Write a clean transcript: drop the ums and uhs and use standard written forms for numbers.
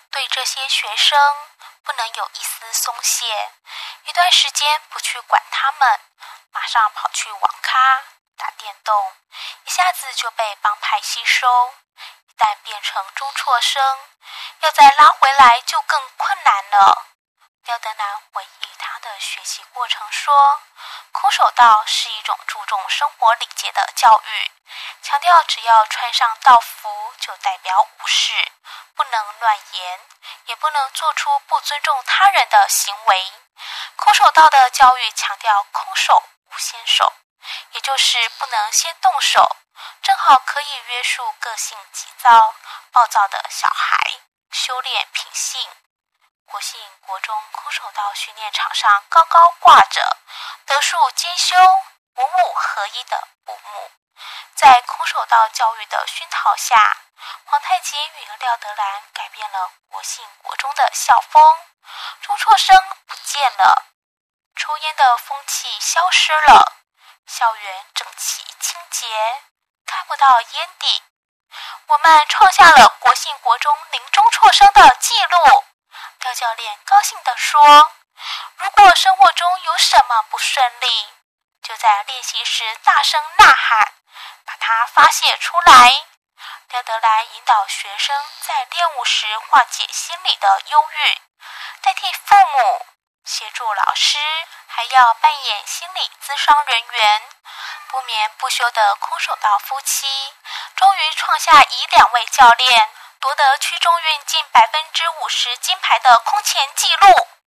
对这些学生不能有一丝松懈，一段时间不去管他们，马上跑去网咖打电动，一下子就被帮派吸收。一旦变成中辍生，要再拉回来就更困难了。廖德南回忆他的学习过程说，空手道是一种注重生活礼节的教育，强调只要穿上道服就代表武士，不能乱言，也不能做出不尊重他人的行为。空手道的教育强调空手无先手，也就是不能先动手，正好可以约束个性急躁、暴躁的小孩，修炼品性。国信国中空手道训练场上高高挂着德术兼修、文武合一的布幕。在空手道教育的熏陶下，皇太极与廖德兰改变了国信国中的校风，中辍生不见了，抽烟的风气消失了，校园整齐清洁，看不到烟蒂。我们创下了国信国中零中辍生的纪录。廖教练高兴地说，如果生活中有什么不顺利，就在练习时大声呐喊，把它发泄出来。廖德兰引导学生在练舞时化解心理的忧郁，代替父母，协助老师，还要扮演心理咨商人员。不眠不休的空手道夫妻终于创下以2位教练夺得区中运近50%金牌的空前纪录。